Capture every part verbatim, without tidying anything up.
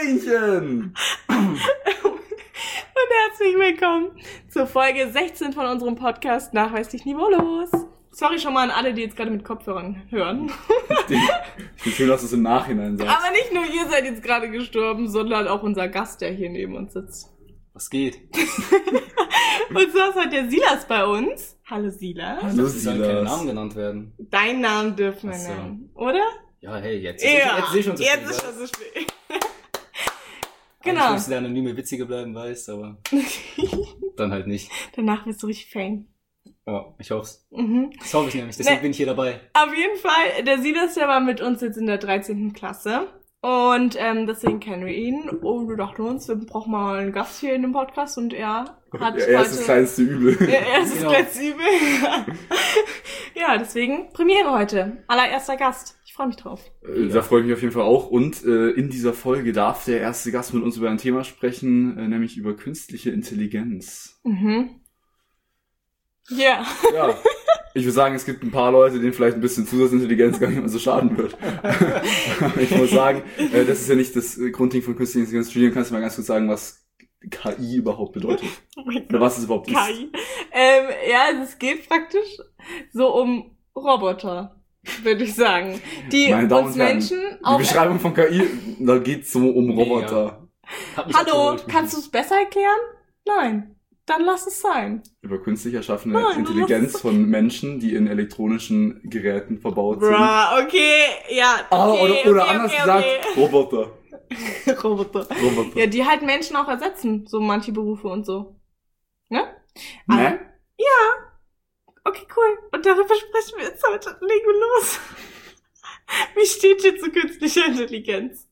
Hallöchen! Und herzlich willkommen zur Folge sechzehn von unserem Podcast Nachweislich Niveaulos. Sorry schon mal an alle, die jetzt gerade mit Kopfhörern hören. Ich bin schön, dass du es im Nachhinein sagst. Aber nicht nur ihr seid jetzt gerade gestorben, sondern auch unser Gast, der hier neben uns sitzt. Was geht? Und so ist heute der Silas bei uns. Hallo Silas. Hallo Es sollen keine Silas. Namen genannt werden. Deinen Namen dürfen wir Ach so. nennen, oder? Ja, hey, jetzt, Ja, jetzt, jetzt, schon zu jetzt spät, ist weißt? schon so spät. Genau. Genau. Ich muss der anonyme Witzige bleiben, weißt, aber dann halt nicht. Danach bist du richtig Fame. Ja, ich hoff's. Mhm. Das hoffe ich nämlich, deswegen Ne. bin ich hier dabei. Auf jeden Fall, der Silas, der war mit uns jetzt in der dreizehnten Klasse. Und ähm, deswegen kennen wir ihn. Und wir dachten uns, wir brauchen mal einen Gast hier in dem Podcast. Und er hat Ja, erstes heute... kleinste Übel. Ja, erstes Genau. kleinste Übel. Ja, deswegen Premiere heute. Allererster Gast. Ich freue mich drauf. Äh, Da freue ich mich auf jeden Fall auch. Und äh, in dieser Folge darf der erste Gast mit uns über ein Thema sprechen, äh, nämlich über künstliche Intelligenz. Mhm. Ja. Ja, ich würde sagen, es gibt ein paar Leute, denen vielleicht ein bisschen Zusatzintelligenz gar nicht mehr so schaden wird. Aber ich muss sagen, äh, das ist ja nicht das äh, Grundding von künstlicher Intelligenz. Julian, kannst du mal ganz kurz sagen, was K I überhaupt bedeutet? Oh mein Oder Gott. was es überhaupt ist? K I. Ähm, ja, also es geht praktisch so um Roboter, würde ich sagen. Die Meine Damen uns und Herren, Menschen Die auch... Beschreibung von K I, da geht's so um Roboter. Hab mich Hallo, abgeholt. kannst du es besser erklären? Nein. Dann lass es sein. Über künstlich erschaffene Nein, Intelligenz was- von Menschen, die in elektronischen Geräten verbaut sind. Bruh, okay, ja. Ah, Okay, oder oder okay, anders okay, gesagt, okay. Roboter. Roboter. Roboter. Ja, die halt Menschen auch ersetzen, so manche Berufe und so. Ne? Ne? Okay, cool. Und darüber sprechen wir jetzt heute. Legen wir los. Wie steht ihr zu künstlicher Intelligenz?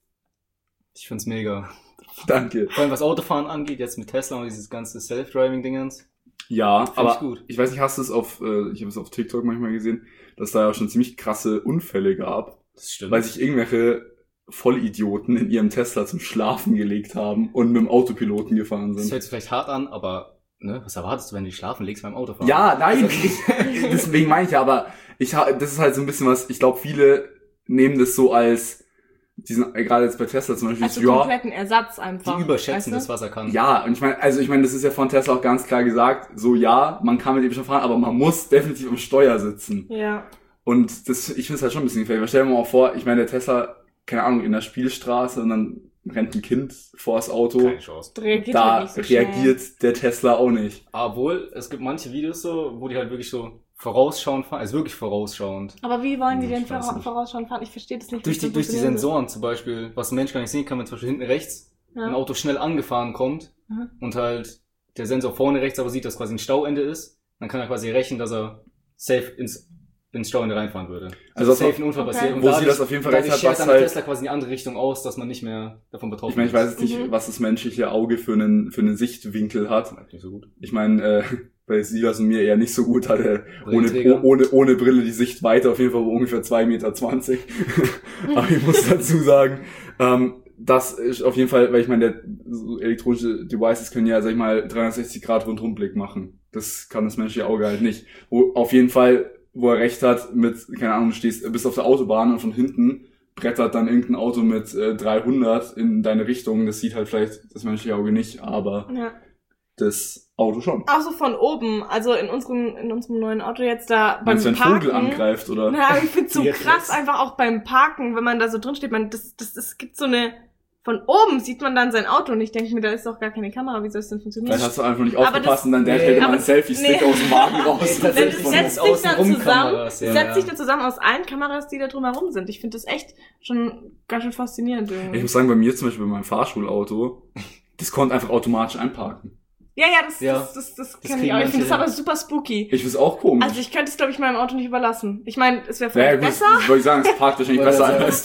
Ich find's mega. Danke. Vor allem was Autofahren angeht, jetzt mit Tesla und dieses ganze Self-Driving-Dingens. Ja, Find aber ich gut. ich weiß nicht, hast du es auf, äh, ich habe es auf TikTok manchmal gesehen, dass da ja schon ziemlich krasse Unfälle gab, Das stimmt. weil sich irgendwelche Vollidioten in ihrem Tesla zum Schlafen gelegt haben und mit dem Autopiloten gefahren Das sind. hört sich vielleicht hart an, aber ne, was erwartest du, wenn du dich schlafen legst beim Autofahren? Ja, nein, ich, deswegen meine ich ja, aber ich ha- das ist halt so ein bisschen was, ich glaube, viele nehmen das so als, diesen, gerade jetzt bei Tesla zum Beispiel, Also ja, kompletten Ersatz einfach. Die überschätzen weißt das, was er kann. ja, und ich meine, also ich meine, das ist ja von Tesla auch ganz klar gesagt, so ja, man kann mit dem schon fahren, aber man muss definitiv am Steuer sitzen. du? Ja. Und das, ich finde es halt schon ein bisschen gefährlich. Weil stell dir mal vor, ich meine, der Tesla, keine Ahnung, in der Spielstraße und dann rennt ein Kind vors Auto. Keine Chance. Reagiert Da halt nicht so schnell. reagiert der Tesla auch nicht. Obwohl, es gibt manche Videos so, wo die halt wirklich so vorausschauend fahren, also wirklich vorausschauend. Aber wie wollen die Hm, denn ich weiß vora- nicht. vorausschauen fahren? Ich verstehe das nicht. Durch wie die, das durch die funktionieren soll. Sensoren zum Beispiel, was ein Mensch gar nicht sehen kann, wenn zum Beispiel hinten rechts Ja. ein Auto schnell angefahren kommt Mhm. und halt der Sensor vorne rechts aber sieht, dass quasi ein Stauende ist, dann kann er quasi rechnen, dass er safe ins, ins Stauende reinfahren würde. Also safe das- ein Unfall okay. passiert. Und Wo dadurch- sie das auf jeden Fall recht dadurch hat, schert was dann der halt, Tesla quasi in die andere Richtung aus, dass man nicht mehr davon betroffen ich meine, ich weiß jetzt nicht, Mhm. was das menschliche Auge für einen, für einen Sichtwinkel hat. ist. Nicht so gut. Ich meine, äh, bei Silas und mir eher nicht so gut, hat er ohne, Brillenträger. ohne, ohne Brille die Sicht weiter, auf jeden Fall ungefähr zwei Meter zwanzig. Aber ich muss dazu sagen, ähm, das ist auf jeden Fall, weil ich meine, der, so elektronische Devices können ja, sag ich mal, dreihundertsechzig Grad Rundumblick machen. Das kann das menschliche Auge halt nicht. Wo, auf jeden Fall, wo er recht hat, mit, keine Ahnung, du stehst, bist auf der Autobahn und von hinten brettert dann irgendein Auto mit äh, dreihundert in deine Richtung. Das sieht halt vielleicht das menschliche Auge nicht, aber Ja. das Auto schon. Auch so von oben, also in unserem, in unserem neuen Auto jetzt da beim Meinst du, wenn ein Parken. Vogel angreift, oder? Na, ich find's so Jetzt krass jetzt. einfach auch beim Parken, wenn man da so drin steht, man, das, das, es gibt so eine, von oben sieht man dann sein Auto und ich denke mir, da ist doch gar keine Kamera, wie soll es denn funktionieren? Vielleicht hast du einfach nicht Aber aufgepasst das- und dann der Nee, hält immer aber- einen Selfie-Stick nee. aus dem Wagen raus. Nee, Denn tatsächlich es von setzt den sich dann Außenrum zusammen, Kameras, ja, es setzt ja. sich dann zusammen aus allen Kameras, die da drumherum sind. Ich finde das echt schon ganz schön faszinierend Ich irgendwie. muss sagen, bei mir zum Beispiel bei meinem Fahrschulauto, das konnte einfach automatisch einparken. Ja, ja, das, Ja, das, das, das, das kann ich kriegen auch. Ich finde das manche aber super spooky. Ich find's auch komisch. Also ich könnte es, glaube ich, meinem Auto nicht überlassen. Ich meine, es wäre naja, vielleicht gut, besser, das wollte ich sagen, es parkt wahrscheinlich Wollte besser sagen. ein als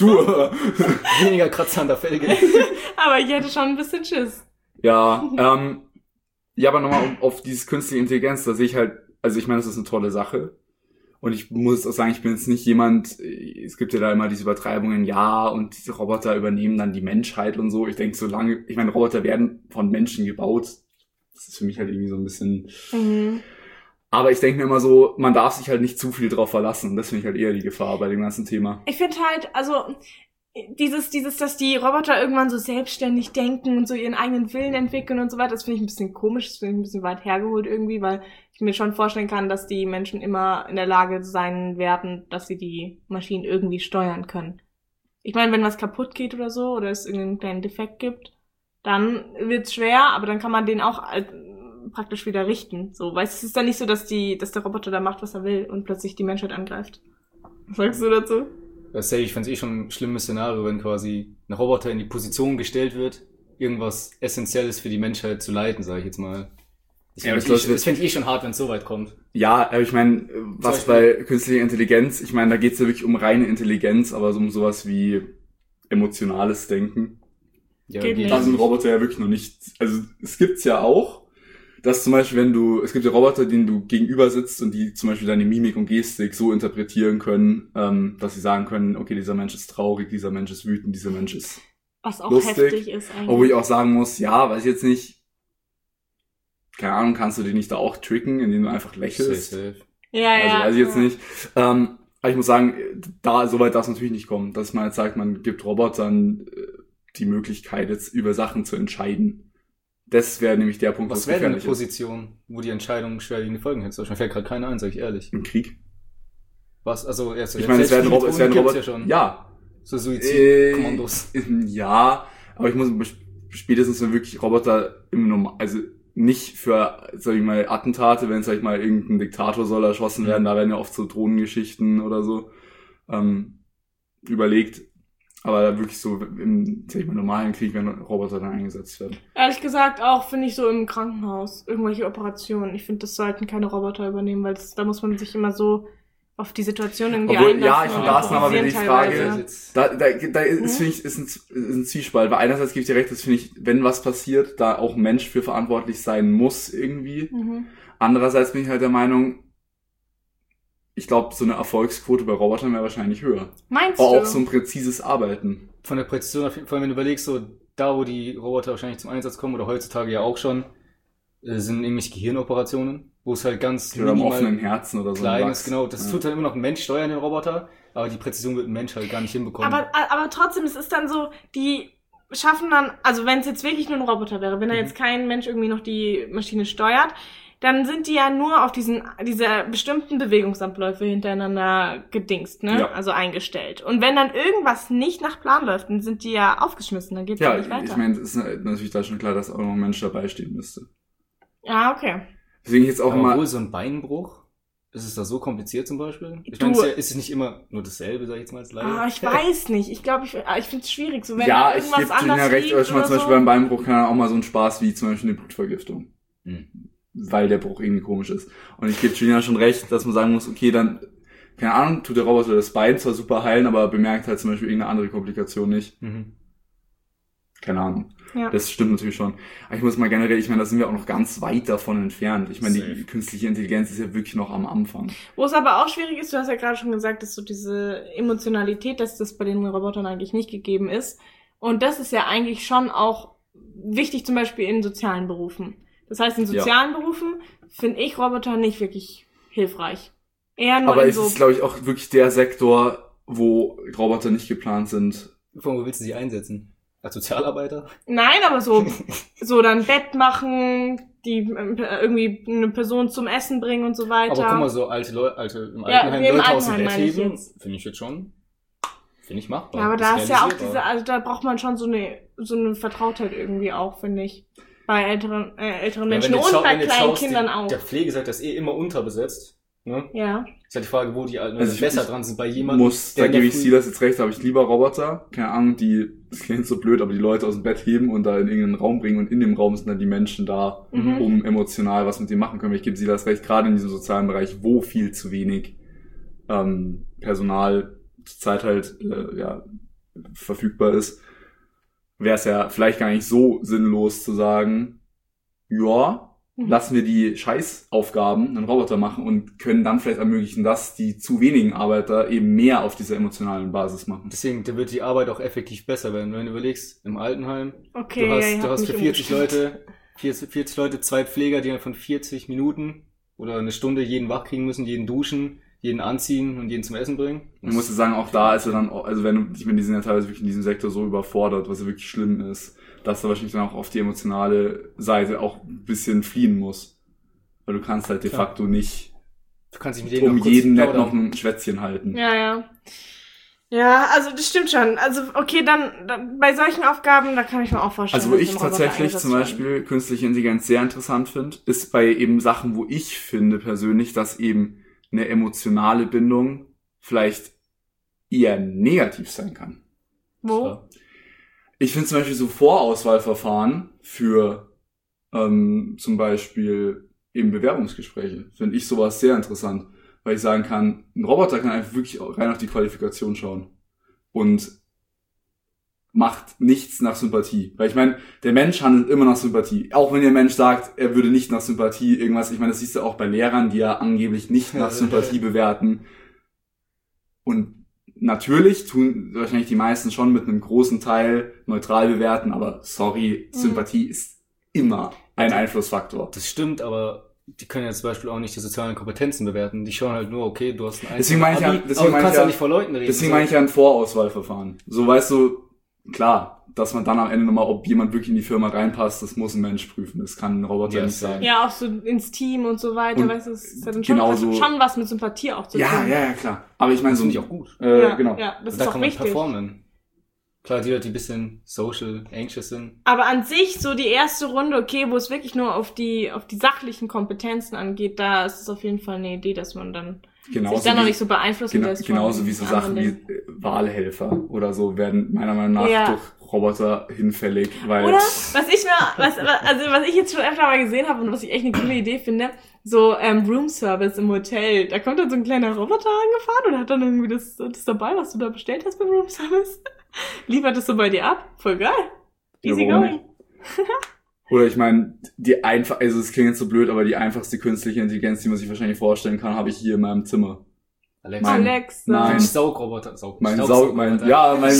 du. Weniger Kratzer an der Felge. aber ich hätte schon ein bisschen Schiss. Ja, ähm, ja, aber nochmal um, auf dieses künstliche Intelligenz, da sehe ich halt, also ich meine, das ist eine tolle Sache. Und ich muss auch sagen, ich bin jetzt nicht jemand, es gibt ja da immer diese Übertreibungen, ja, und diese Roboter übernehmen dann die Menschheit und so. Ich denke, solange, ich meine, Roboter werden von Menschen gebaut. Das ist für mich halt irgendwie so ein bisschen... Mhm. Aber ich denke mir immer so, man darf sich halt nicht zu viel drauf verlassen. Und das finde ich halt eher die Gefahr bei dem ganzen Thema. Ich finde halt, also dieses, dieses, dass die Roboter irgendwann so selbstständig denken und so ihren eigenen Willen entwickeln und so weiter, das finde ich ein bisschen komisch, das finde ich ein bisschen weit hergeholt irgendwie, weil ich mir schon vorstellen kann, dass die Menschen immer in der Lage sein werden, dass sie die Maschinen irgendwie steuern können. Ich meine, wenn was kaputt geht oder so, oder es irgendeinen kleinen Defekt gibt, dann wird's schwer, aber dann kann man den auch äh, praktisch wieder richten. So, weil es ist dann nicht so, dass die, dass der Roboter da macht, was er will und plötzlich die Menschheit angreift. Was sagst du dazu? Das ich fand es eh schon ein schlimmes Szenario, wenn quasi ein Roboter in die Position gestellt wird, irgendwas Essentielles für die Menschheit zu leiten, sage ich jetzt mal. Das ja, finde ich, eh, find ich eh schon hart, wenn es so weit kommt. Ja, aber ich meine, was bei künstlicher Intelligenz, ich meine, da geht's ja wirklich um reine Intelligenz, aber so um sowas wie emotionales Denken. Ja, Geht nicht. Da sind Roboter ja wirklich noch nicht, also es gibt's ja auch, dass zum Beispiel, wenn du, es gibt ja Roboter, denen du gegenüber sitzt und die zum Beispiel deine Mimik und Gestik so interpretieren können, ähm, dass sie sagen können, okay, dieser Mensch ist traurig, dieser Mensch ist wütend, dieser Mensch ist Was auch lustig. heftig ist eigentlich. Obwohl ich auch sagen muss, ja, weiß ich jetzt nicht, keine Ahnung, kannst du die nicht da auch tricken, indem du einfach lächelst? Safe, safe. Ja, Also ja. weiß ich jetzt ja. nicht. Ähm, aber ich muss sagen, da, soweit darf es natürlich nicht kommen, dass man jetzt sagt, man gibt Robotern äh, die Möglichkeit, jetzt über Sachen zu entscheiden. Das wäre nämlich der Punkt, Was wo wäre es denn eine gefährlich ist. Position, wo die Entscheidung schwerwiegende Folgen hätte? Mir fällt gerade keine ein, sag ich ehrlich. Im Krieg. Was? Also, erst Ich meine, es werden Roboter, es werden Roboter, ja schon. ja. So Äh, Suizidkommandos. ja, aber ich muss spätestens, wenn wirklich Roboter im Normal, also nicht für, sag ich mal, Attentate, wenn, sag ich mal, irgendein Diktator soll erschossen werden, Mhm. da werden ja oft so Drohnengeschichten oder so ähm, überlegt. Aber wirklich so im, sag ich mal, normalen Krieg, wenn Roboter dann eingesetzt werden. Ehrlich gesagt auch, finde ich so im Krankenhaus, irgendwelche Operationen. Ich finde, das sollten keine Roboter übernehmen, weil das, da muss man sich immer so auf die Situation irgendwie Obwohl, einlassen. ja, ich und finde, da ist nochmal wieder die improvisieren Frage, teilweise. Da, da, da ist, Mhm. finde ich, ist ein, ist ein Zwiespalt. Weil einerseits gebe ich dir recht, das finde ich, wenn was passiert, da auch ein Mensch für verantwortlich sein muss irgendwie. Mhm. Andererseits bin ich halt der Meinung, ich glaube, so eine Erfolgsquote bei Robotern wäre wahrscheinlich höher. Meinst Aber du? auch so ein präzises Arbeiten. Von der Präzision, auf jeden Fall, wenn du überlegst, so da, wo die Roboter wahrscheinlich zum Einsatz kommen, oder heutzutage ja auch schon, äh, sind nämlich Gehirnoperationen, wo es halt ganz Oder am minimal offenen Herzen oder so. klein ein ist, Wachs. genau. Das Ja. tut halt immer noch ein Mensch steuern, den Roboter, aber die Präzision wird ein Mensch halt gar nicht hinbekommen. Aber, aber trotzdem, es ist dann so, die schaffen dann, also wenn es jetzt wirklich nur ein Roboter wäre, wenn da Mhm. jetzt kein Mensch irgendwie noch die Maschine steuert, dann sind die ja nur auf diesen, diese bestimmten Bewegungsabläufe hintereinander gedingst, ne? Ja. Also eingestellt. Und wenn dann irgendwas nicht nach Plan läuft, dann sind die ja aufgeschmissen, dann geht's ja, Ja, nicht weiter. ich meine, es ist natürlich da schon klar, dass auch noch ein Mensch dabei stehen müsste. Ja, okay. Deswegen jetzt auch aber mal. wohl so ein Beinbruch, ist es da so kompliziert zum Beispiel? Ich Du- meine, es ist, ja, ist es nicht immer nur dasselbe, sag ich jetzt mal als Laie? Ah, ich weiß nicht. Ich glaube, ich, ich finde es schwierig. So, wenn Ja, da ich irgendwas gebe Ihnen anders ja recht, liegt aber schon mal oder zum Beispiel so. beim Beinbruch kann auch mal so ein Spaß wie zum Beispiel eine Blutvergiftung. Hm. Weil der Bruch irgendwie komisch ist. Und ich gebe Julina schon recht, dass man sagen muss, okay, dann, keine Ahnung, tut der Roboter das Bein zwar super heilen, aber bemerkt halt zum Beispiel irgendeine andere Komplikation nicht. Mhm. Keine Ahnung. Ja. Das stimmt natürlich schon. Aber ich muss mal generell, ich meine, da sind wir auch noch ganz weit davon entfernt. Ich meine, die Safe. künstliche Intelligenz ist ja wirklich noch am Anfang. Wo es aber auch schwierig ist, du hast ja gerade schon gesagt, dass so diese Emotionalität, dass das bei den Robotern eigentlich nicht gegeben ist. Und das ist ja eigentlich schon auch wichtig, zum Beispiel in sozialen Berufen. Das heißt, in sozialen Berufen finde ich Roboter nicht wirklich hilfreich. Eher nur Aber in es so... ist, glaube ich, auch wirklich der Sektor, wo Roboter nicht geplant sind. Von wo willst du sie einsetzen? Als Sozialarbeiter? Nein, aber so, so dann Bett machen, die ähm, irgendwie eine Person zum Essen bringen und so weiter. Aber guck mal, so alte Leute, alte, im Ja, Altenheim, wie im Leute aus dem Altenheim Bett meine ich heben, jetzt. finde ich jetzt schon, finde ich machbar. Ja, aber da ist ja auch realisierbar. diese, also da braucht man schon so eine, so eine Vertrautheit irgendwie auch, finde ich. Bei älteren, äh, älteren Ja, wenn Menschen du jetzt und schau- bei wenn du jetzt kleinen schaust, Kindern die, auch. Der Pflegesektor ist eh immer unterbesetzt. Ne? Ja. Ist halt die Frage, wo die Alten Also ich- besser ich dran sind. Bei jemandem, Muss, da der in der gebe ich Früh- Silas jetzt recht, habe ich lieber Roboter, keine Ahnung, die, das klingt so blöd, aber die Leute aus dem Bett heben und da in irgendeinen Raum bringen und in dem Raum sind dann die Menschen da, Mhm. um emotional was mit dir machen können. Ich gebe Silas recht, gerade in diesem sozialen Bereich, wo viel zu wenig ähm, Personal zurzeit halt äh, ja, verfügbar ist, wäre es ja vielleicht gar nicht so sinnlos zu sagen, ja, Mhm. lassen wir die Scheißaufgaben einen Roboter machen und können dann vielleicht ermöglichen, dass die zu wenigen Arbeiter eben mehr auf dieser emotionalen Basis machen. Deswegen, da wird die Arbeit auch effektiv besser werden. Wenn du überlegst, im Altenheim, Okay, du hast, ihr du habt hast mich für vierzig umgestimmt. Leute, vierzig, vierzig Leute, zwei Pfleger, die dann von vierzig Minuten oder eine Stunde jeden wach kriegen müssen, jeden duschen, jeden anziehen und jeden zum Essen bringen. Man muss ja sagen, auch da ist er dann, also wenn du, ich meine, die sind ja teilweise wirklich in diesem Sektor so überfordert, was ja wirklich schlimm ist, dass er wahrscheinlich dann auch auf die emotionale Seite auch ein bisschen fliehen muss. Weil du kannst halt de Klar. facto nicht Du kannst dich mit denen um noch kurz jeden nett plaudern. noch ein Schwätzchen halten. Ja, ja. Ja, also das stimmt schon. Also okay, dann, dann bei solchen Aufgaben, da kann ich mir auch vorstellen. Also wo dass ich ein Roboter tatsächlich eingesetzt zum wird. Beispiel künstliche Intelligenz sehr interessant finde, ist bei eben Sachen, wo ich finde persönlich, dass eben eine emotionale Bindung vielleicht eher negativ sein kann. Wo? Ja. Ich finde zum Beispiel so Vorauswahlverfahren für ähm, zum Beispiel eben Bewerbungsgespräche, finde ich sowas sehr interessant, weil ich sagen kann, ein Roboter kann einfach wirklich rein auf die Qualifikation schauen und macht nichts nach Sympathie. Weil ich meine, der Mensch handelt immer nach Sympathie. Auch wenn der Mensch sagt, er würde nicht nach Sympathie irgendwas, ich meine, das siehst du auch bei Lehrern, die ja angeblich nicht nach Sympathie bewerten. Und natürlich tun wahrscheinlich die meisten schon mit einem großen Teil neutral bewerten, aber sorry, Mhm. Sympathie ist immer ein Einflussfaktor. Das stimmt, aber die können ja zum Beispiel auch nicht die sozialen Kompetenzen bewerten. Die schauen halt nur, okay, du hast ein Deswegen meine ich ja- Abi, deswegen aber du meine kannst ich ja ja- nicht vor Leuten reden. Deswegen So. meine ich ja ein Vorauswahlverfahren. So weißt du, klar, dass man dann am Ende nochmal, ob jemand wirklich in die Firma reinpasst, das muss ein Mensch prüfen. Das kann ein Roboter Ja, nicht safe. sagen. Ja, auch so ins Team und so weiter, Und weißt du, es ist ja dann schon, genauso- was, schon was mit Sympathie auch zu Ja, tun. ja, ja, klar. Aber ich meine Das so, finde ich auch gut. äh, ja, genau. ja, das Und ist da auch kann man wichtig. performen. Klar, die Leute, die ein bisschen social, anxious sind. Aber an sich, so die erste Runde, okay, wo es wirklich nur auf die, auf die sachlichen Kompetenzen angeht, da ist es auf jeden Fall eine Idee, dass man dann Genauso sich dann noch wie- nicht so beeinflussen Genau, lässt. von genauso wie so anderen Sachen wie Dingen. äh, Wahlhelfer oder so werden meiner Meinung nach Ja. durch Roboter hinfällig, weil Oder was ich mir, was, also was ich jetzt schon öfter mal gesehen habe und was ich echt eine coole Idee finde, so ähm, Room Service im Hotel. Da kommt dann so ein kleiner Roboter angefahren und hat dann irgendwie das, das dabei, was du da bestellt hast beim Room Service. Liefert das so bei dir ab. Voll geil. Easy Ja, warum going. oder ich meine, die einfach, also es klingt jetzt so blöd, aber die einfachste künstliche Intelligenz, die man sich wahrscheinlich vorstellen kann, habe ich hier in meinem Zimmer. Alexa. Mein- Alexa. Nein. Saugroboter. Saug, Mein Saug, Staubsaugerroboter. mein, ja, mein,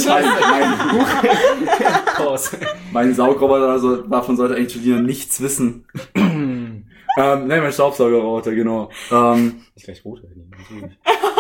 mein, Pause. mein Saugroboter, also davon sollte eigentlich Julia nichts wissen. ähm, nein, mein Staubsaugerroboter, genau. Ähm, Nicht gleich rot werden. natürlich.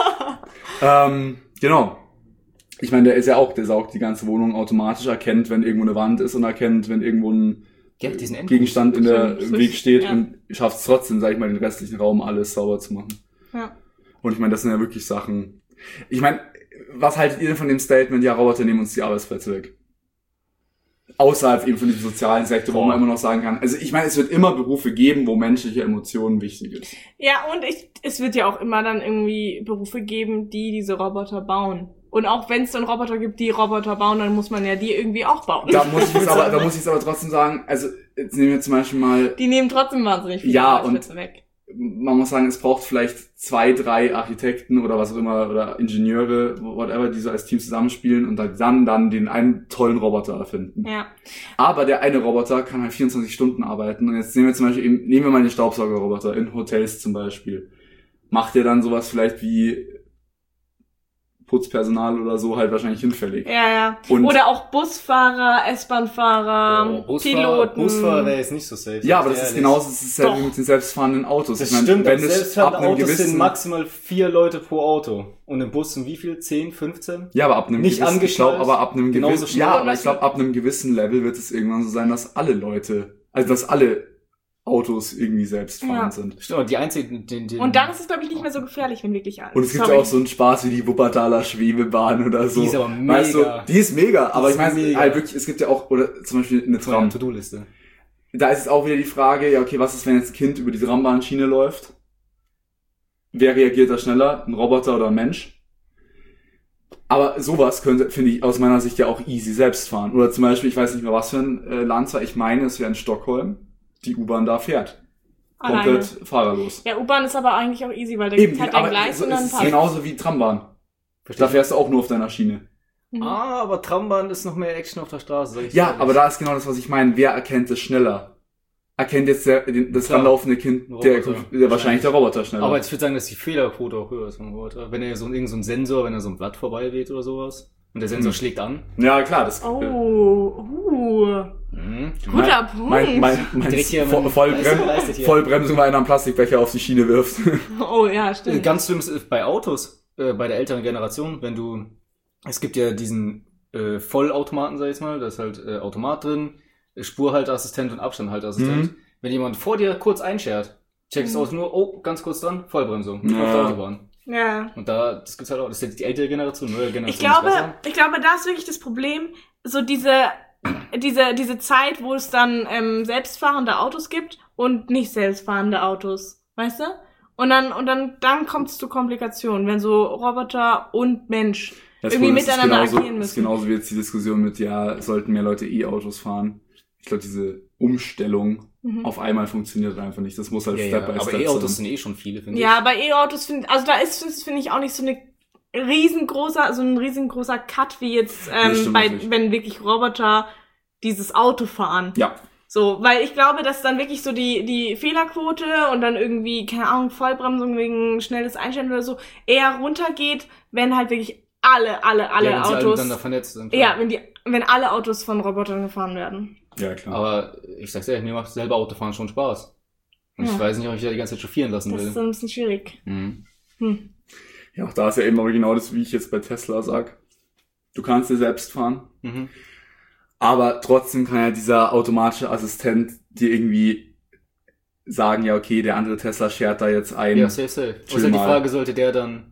ähm, genau. Ich meine, der ist ja auch, der saugt die ganze Wohnung automatisch, erkennt, wenn irgendwo eine Wand ist und erkennt, wenn irgendwo ein Ja, diesen Endpunkt. Gegenstand in der, So, im so Weg ist- steht ja. und schafft es trotzdem, sag ich mal, den restlichen Raum alles sauber zu machen. Ja. Und ich meine, das sind ja wirklich Sachen. Ich meine, was haltet ihr denn von dem Statement, ja, Roboter nehmen uns die Arbeitsplätze weg? Außerhalb eben von diesem sozialen Sektor, wo Boah. man immer noch sagen kann. Also ich meine, es wird immer Berufe geben, wo menschliche Emotionen wichtig ist. Ja, und ich, es wird ja auch immer dann irgendwie Berufe geben, die diese Roboter bauen. Und auch wenn es dann Roboter gibt, die Roboter bauen, dann muss man ja die irgendwie auch bauen. Da muss ich jetzt aber, da muss ich jetzt aber trotzdem sagen, also jetzt nehmen wir zum Beispiel mal, Die nehmen trotzdem wahnsinnig viele Ja, Arbeitsplätze weg. man muss sagen, es braucht vielleicht zwei, drei Architekten oder was auch immer, oder Ingenieure, whatever, die so als Team zusammenspielen und dann, dann den einen tollen Roboter erfinden. Ja. Aber der eine Roboter kann halt vierundzwanzig Stunden arbeiten. Und jetzt nehmen wir zum Beispiel, eben, nehmen wir mal den Staubsaugerroboter in Hotels zum Beispiel. Macht der dann sowas vielleicht wie Putzpersonal oder so halt wahrscheinlich hinfällig. Ja, ja. Und- Oder auch Busfahrer, S-Bahn-Fahrer, Oh, Busfahrer, Piloten. Busfahrer wäre jetzt nicht so safe. Ja, aber sag das ich ist ehrlich. genauso, das ist dasselbe Doch. mit den selbstfahrenden Autos. Das ich meine, stimmt, wenn aber es ab selbstfahrende einem Autos gewissen, sind maximal vier Leute pro Auto. Und im Bus sind wie viel? zehn, fünfzehn? ja, aber ab einem nicht gewissen, ich glaube, angeschnallt, aber ab einem genauso gewissen, schnell. ja, Und aber was ich glaube, ab einem gewissen Level wird es irgendwann so sein, dass alle Leute, also dass alle Autos irgendwie selbstfahrend Ja. sind. Stimmt, aber die einzigen, den, den, Und dann ist es, glaube ich, nicht mehr so gefährlich, wenn wirklich alle. Und es gibt Sorry. ja auch so einen Spaß wie die Wuppertaler Schwebebahn oder so. Die ist aber Weißt du, mega. die ist mega, aber ich ist meine, mega. halt wirklich, es gibt ja auch, oder zum Beispiel eine auf meiner Tram. To-Do-Liste. Da ist es auch wieder die Frage, ja okay, was ist, wenn jetzt ein Kind über die Trambahnschiene läuft? Wer reagiert da schneller? Ein Roboter oder ein Mensch? Aber sowas könnte, finde ich, aus meiner Sicht ja auch easy selbst fahren. Oder zum Beispiel, ich weiß nicht mehr, was für ein äh, Land war, ich meine, es wäre in Stockholm, die U-Bahn da fährt. Alleine. Komplett fahrerlos. Ja, U-Bahn ist aber eigentlich auch easy, weil da Eben, gibt halt aber ein Gleis so und ist dann es passt. genauso wie Trambahn. Da Verstehe. fährst du auch nur auf deiner Schiene. Mhm. Ah, aber Trambahn ist noch mehr Action auf der Straße, sag ich Ja, ehrlich. aber da ist genau das, was ich meine. Wer erkennt es schneller? Erkennt jetzt der, den, das Klar. ranlaufende Kind, Ein der, Roboter. der wahrscheinlich der Roboter schneller. Aber ich würde sagen, dass die Fehlerquote auch höher ist vom Roboter. Wenn er so irgend so ein Sensor, wenn er so ein Blatt vorbei weht oder sowas, und der Sensor Hm. schlägt an. Ja, klar, das... Oh, uh. Mhm. Guter mein, Punkt. Mein, mein, mein Direkt hier Voll, mein- Vollbrem leistet- leistet hier. Vollbremsung, weil einer einen Plastikbecher auf die Schiene wirft. Oh ja, Äh, stimmt. Ganz schlimm ist es bei Autos, äh, bei der älteren Generation, wenn du, es gibt ja diesen äh, Vollautomaten, sag ich jetzt mal, da ist halt äh, Automat drin, äh, Spurhalteassistent und Abstandhalteassistent. Mhm. Wenn jemand vor dir kurz einschert, checkst du Mhm. aus nur, oh, ganz kurz dran, Vollbremsung, Ja. auf der Autobahn. Ja. Und da, das gibt's halt auch, das ist jetzt die ältere Generation, neue Generation. Ich ist glaube, besser. ich glaube, da ist wirklich das Problem, so diese, diese, diese Zeit, wo es dann ähm, selbstfahrende Autos gibt und nicht selbstfahrende Autos, weißt du? Und dann, und dann, dann kommt es zu Komplikationen, wenn so Roboter und Mensch Das irgendwie Problem ist, miteinander genauso, agieren ist müssen. genauso wie jetzt die Diskussion mit, ja, sollten mehr Leute E-Autos fahren. Ich glaube, diese Umstellung Mhm. auf einmal funktioniert einfach nicht. Das muss halt Ja, Step ja, by aber Step E-Autos sein. sind eh schon viele, finde Ja, bei E-Autos finde also da ist, finde ich, auch nicht so eine riesengroßer, so ein riesengroßer Cut wie jetzt, Das ähm, stimmt bei, natürlich. wenn wirklich Roboter dieses Auto fahren. Ja, So, weil ich glaube, dass dann wirklich so die, die Fehlerquote und dann irgendwie, keine Ahnung, Vollbremsung wegen schnelles Einstellen oder so, eher runtergeht, wenn halt wirklich alle, alle, alle ja, wenn sie alle Autos, miteinander vernetzt sind. klar. ja, wenn die, wenn alle Autos von Robotern gefahren werden. ja, klar. Aber ich sag's ehrlich, mir macht selber Autofahren schon Spaß. Und Ja. ich weiß nicht, ob ich da die ganze Zeit chauffieren lassen Das will. ist so ein bisschen schwierig. Mhm. Hm. Ja, auch da ist ja eben aber genau das, wie ich jetzt bei Tesla sag. Du kannst dir selbst fahren, Mhm. aber trotzdem kann ja dieser automatische Assistent dir irgendwie sagen, ja, okay, der andere Tesla schert da jetzt ein. Ja, safe, safe. Chill Was halt die mal. Frage, sollte der dann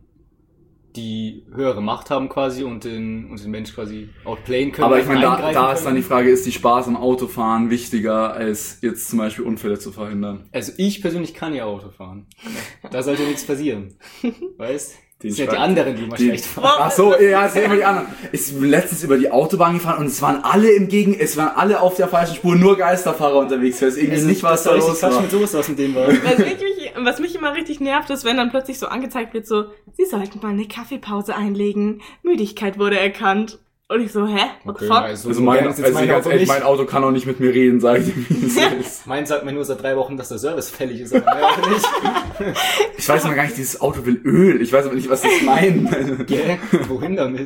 die höhere Macht haben quasi und den, und den Mensch quasi outplayen können? Aber ich meine, da, eingreifen da ist dann die können? Frage, ist die Spaß am Autofahren wichtiger, als jetzt zum Beispiel Unfälle zu verhindern? Also ich persönlich kann ja Auto fahren. Da sollte nichts passieren. Weißt? Den Das sind ja die Schwein- anderen, die mal den- schlecht fahren. Ach so, ja, das sind immer die anderen. Ich bin letztens über die Autobahn gefahren und es waren alle im Gegen, es waren alle auf der falschen Spur, nur Geisterfahrer unterwegs. Ich weiß irgendwie Also nicht, was da soll ich los Quatsch war. mit sowas, was mit denen war. Was mich, was mich immer richtig nervt, ist, wenn dann plötzlich so angezeigt wird, so, Sie sollten mal eine Kaffeepause einlegen. Müdigkeit wurde erkannt. Und ich so, hä? What the fuck? also, Also mein, modern ist jetzt also mein ganz Auto ehrlich, nicht. mein Auto kann auch nicht mit mir reden, sag ich dir, wie es ist. Mein sagt mir nur seit drei Wochen, dass der Service fällig ist, aber mehr auch nicht. Ich weiß mal gar nicht, dieses Auto will Öl. Ich weiß aber nicht, was das meint. Gell? Wohin damit?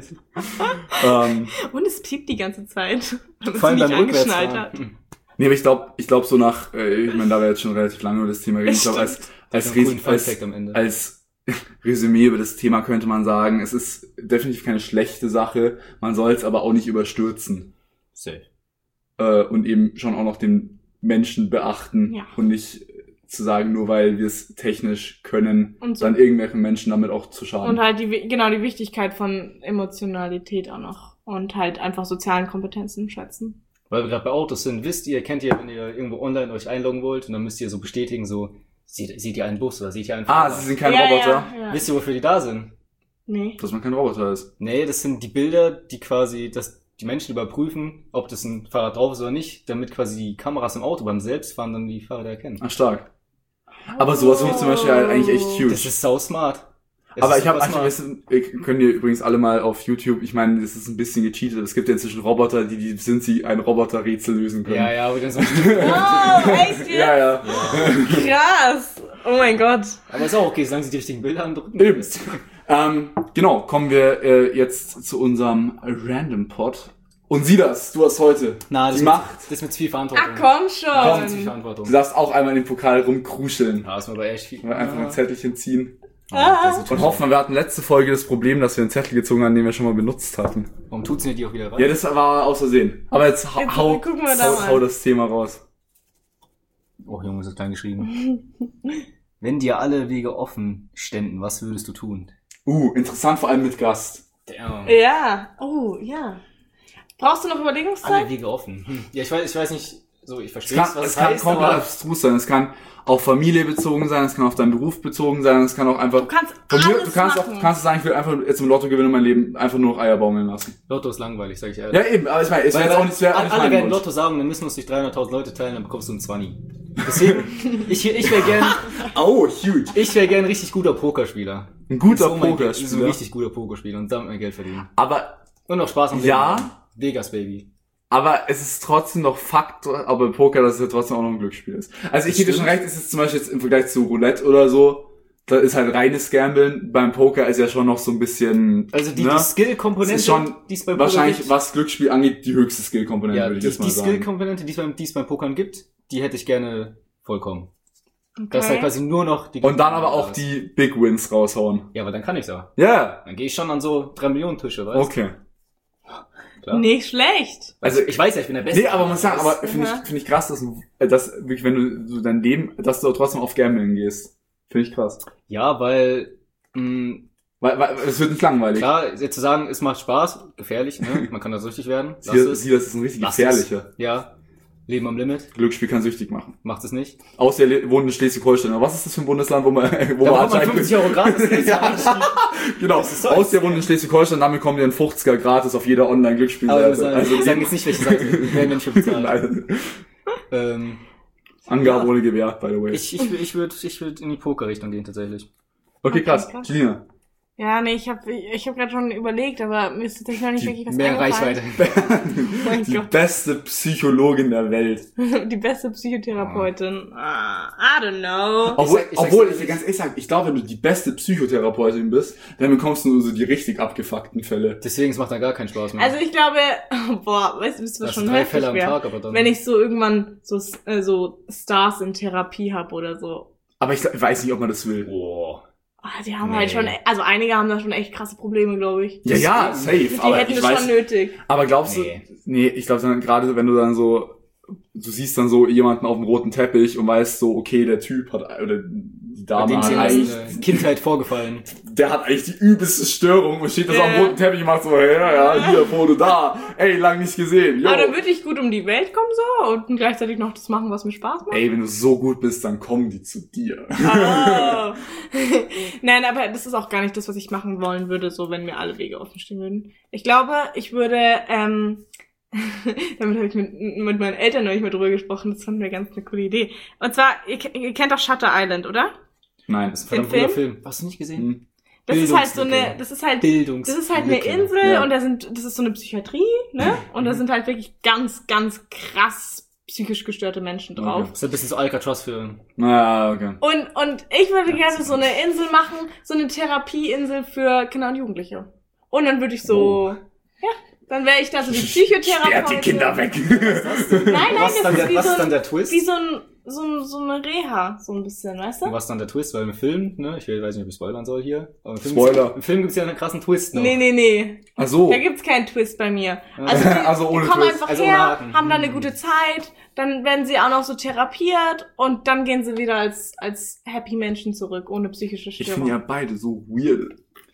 ähm, Und es piept die ganze Zeit. Damit Vor allem sie beim nicht angeschnallt Rückwärtsfahren. hat. Hm. nee, aber ich glaube, ich glaube so nach, äh, ich meine, da wir jetzt schon relativ lange über das Thema reden, ich glaube, als, als, einen coolen Res- als, Fun-Fact am Ende. als Resümee über das Thema könnte man sagen, es ist definitiv keine schlechte Sache, man soll es aber auch nicht überstürzen. Safe. Äh, und eben schon auch noch den Menschen beachten Ja. und nicht zu sagen, nur weil wir es technisch können, Und so- dann irgendwelchen Menschen damit auch zu schaden. Und halt die, Wi- genau, die Wichtigkeit von Emotionalität auch noch. Und halt einfach sozialen Kompetenzen schätzen. Weil wir gerade bei Autos sind, wisst ihr, kennt ihr, wenn ihr irgendwo online euch einloggen wollt und dann müsst ihr so bestätigen, so, seht, seht ihr einen Bus oder seht ihr einen ah, Fahrer? sie sind kein ja, Roboter, Ja, ja. Wisst ihr, wofür die da sind? Nee. dass man kein Roboter ist. Nee, das sind die Bilder, die quasi, dass die Menschen überprüfen, ob das ein Fahrrad drauf ist oder nicht, damit quasi die Kameras im Auto beim Selbstfahren dann die Fahrräder erkennen. Ah, stark. Aber sowas finde ich zum Beispiel halt eigentlich echt huge. Das ist sau smart. Das Aber ist ich habe super einfach, smart. wissen, könnt ihr übrigens alle mal auf YouTube, ich meine, das ist ein bisschen gecheatet, es gibt ja inzwischen Roboter, die, die sind sie ein Roboterrätsel lösen können. Ja, ja, aber dann so Oh, echt jetzt? ja, ja. Krass. Oh mein Gott. Aber ist auch okay, solange sie die richtigen Bilder andrücken. Eben. Ähm, genau, kommen wir äh, jetzt zu unserem Random Pod. Und sieh das, du hast heute Na, das die ist mit, Macht. das ist mit zu viel Verantwortung. Ah, komm Das ist mit zu viel schon. Verantwortung. Du darfst auch einmal in den Pokal rumkruscheln. Ja, ist mir aber echt viel. Einfach ein Zettelchen ziehen. Ja, das ist Und hoffen, wir hatten letzte Folge das Problem, dass wir einen Zettel gezogen haben, den wir schon mal benutzt hatten. Warum tut's nicht die auch wieder rein? Ja, das war aus Versehen. Aber jetzt hau, Jetzt hau, gucken wir da hau, mal. hau das Thema raus. Oh, Junge, ist das klein geschrieben. Wenn dir alle Wege offen ständen, was würdest du tun? Uh, interessant, vor allem mit Gast. Damn. Ja. Oh, ja. Brauchst du noch Alle Überlegungszeit? Wege offen. Hm. Ja, ich weiß, ich weiß nicht, so, ich Es verstehe kann, was es es kann heißt, komplett aber abstrus sein. Es kann auf Familie bezogen sein, es kann auf deinen Beruf bezogen sein, es kann auch einfach... Du kannst Von mir, alles du kannst machen. auch kannst sagen, ich will einfach jetzt im Lotto gewinnen und mein Leben einfach nur noch Eier baumeln lassen. Lotto ist langweilig, sag ich ehrlich. Ja, eben, aber ich meine, es wäre Weil jetzt auch nicht, es wäre auch nicht alle mein werden Wunsch. Lotto sagen, wir müssen uns durch dreihunderttausend Leute teilen, dann bekommst du einen Zwanni. Deswegen, ich, ich wäre gern, Oh, huge. ich wäre gern richtig guter Pokerspieler. Ein guter so mein Geld- So ein Pokerspieler. richtig guter Pokerspieler und damit mein Geld verdienen. Aber, Und noch Spaß am Leben. Ja. haben. Vegas, Baby. aber es ist trotzdem noch Fakt, aber im Poker, dass es ja trotzdem auch noch ein Glücksspiel ist. Also ich Das gebe dir schon stimmt. recht, es ist zum Beispiel jetzt im Vergleich zu Roulette oder so, das ist halt reines Gambeln. Beim Poker ist ja schon noch so ein bisschen... Also die, ne? die Skill-Komponente, ist schon die es beim wahrscheinlich, Poker gibt, was Glücksspiel angeht, die höchste Skill-Komponente, ja, würde ich die, jetzt mal die sagen. Skill-Komponente, die es beim, die es beim Pokern gibt, die hätte ich gerne vollkommen. Okay. Das ist halt quasi nur noch die... Und dann aber auch die Big Wins raushauen. Ja, aber dann kann ich's ja. Ja. Yeah. Dann gehe ich schon an so drei Millionen Tische, weißt du? Okay. Klar. Nicht schlecht. Also ich weiß ja, ich bin der Beste. Nee, aber man muss sagen, aber Das- finde Aha. ich, finde ich krass, dass, du- äh, dass wirklich, wenn du so dein Leben, dass du trotzdem auf Gambling gehst. Finde ich krass. Ja, weil... Mh, Weil, weil, es wird nicht langweilig. klar, jetzt zu sagen, es macht Spaß, gefährlich, ne? Man kann da süchtig werden. Lass Sie, es. sie, das ist ein richtig Lass gefährlicher. es. Ja. Leben am Limit. Glücksspiel kann süchtig machen. Macht es nicht. Außer ihr wohnt in Schleswig-Holstein. Aber was ist das für ein Bundesland, wo man, wo Da man bekommt man anscheinend... fünfzig Euro gratis. Ja. Genau. Das ist so Außer ihr wohnt in Schleswig-Holstein, damit kommt ihr ein fünfziger gratis auf jeder Aber wir Online-Glücksspielseite. sagen, Also, wir sagen jetzt nicht, welche Seite werden Menschen bezahlen. Nein. ähm, Angabe Ja. ohne Gewehr, by the way. ich ich, ich würde ich würd in die Poker-Richtung gehen, tatsächlich. okay, krass. Okay, krass. Gina. Ja, nee, ich habe ich hab gerade schon überlegt, aber mir ist tatsächlich noch nicht wirklich was Mehr eingefallen. Reichweite. Oh mein Die Gott. beste Psychologin der Welt. Die beste Psychotherapeutin. Ah, I don't know. Obwohl, sag- ich sag's obwohl dir ich dir ehrlich. ganz ehrlich sage, ich glaube, wenn du die beste Psychotherapeutin bist, dann bekommst du nur so die richtig abgefuckten Fälle. Deswegen, es macht dann gar keinen Spaß mehr. Also ich glaube, boah, weißt du, wisst ihr, was das schon sind drei heftig Fälle am wäre? Tag, aber dann... Wenn ich so irgendwann so, äh, so Stars in Therapie hab oder so. Aber ich weiß nicht, ob man das will. Boah. Ah, die haben Nee. halt schon, also einige haben da schon echt krasse Probleme, glaube ich. Ja, ja, safe. Die aber hätten ich das weiß, schon nötig. aber glaubst Nee. du, nee, ich glaube dann gerade, wenn du dann so, du siehst dann so jemanden auf dem roten Teppich und weißt so, okay, der Typ hat, oder die Bei Dame dem hat ist eigentlich, irgendwas in der Kindheit vorgefallen. der hat eigentlich die übelste Störung und steht da so am Ja. roten Teppich und macht so, ja, ja, hier, Foto da, ey, lang nicht gesehen, yo. Aber dann würde ich gut um die Welt kommen so und gleichzeitig noch das machen, was mir Spaß macht. Ey, wenn du so gut bist, dann kommen die zu dir. Oh. Nein, aber das ist auch gar nicht das, was ich machen wollen würde, so wenn mir alle Wege offen stehen würden. Ich glaube, ich würde, ähm, damit habe ich mit, mit meinen Eltern neulich mal drüber gesprochen, das fanden wir ganz eine coole Idee. Und zwar, ihr, ihr kennt doch Shutter Island, oder? Nein. Das ist ein verdammt Den cooler Film? Film. Hast du nicht gesehen? Hm. Das ist halt so Bildungslücke. eine, das ist halt, Bildungs. das ist halt eine Insel Ja. und da sind, das ist so eine Psychiatrie, ne? Und da sind halt wirklich ganz, ganz krass psychisch gestörte Menschen drauf. Okay. Das ist ein bisschen so Alcatraz für... Na, okay. Und, und ich würde Ja, gerne das so eine Insel machen, so eine Therapieinsel für Kinder und Jugendliche. Und dann würde ich so, ja, dann wäre ich da so die Psychotherapeutin. Sperrt die Kinder weg. Nein, nein, was ist das dann ist der, wie was so ist dann ein, der Twist? wie so ein, so ein, so eine Reha, so ein bisschen, weißt Und du? was ist dann der Twist? Weil im Film, ne, ich weiß nicht, ob ich spoilern soll hier, aber im Film, Spoiler. Im Film gibt's ja einen krassen Twist noch. Nee, nee, nee. Ach so. Da gibt's keinen Twist bei mir. Also die, Also ohne die kommen Twist. einfach Also ohne her, Haken. haben da eine Hm. gute Zeit, dann werden sie auch noch so therapiert und dann gehen sie wieder als, als happy Menschen zurück, ohne psychische Ich Störung. finde ja beide so weird.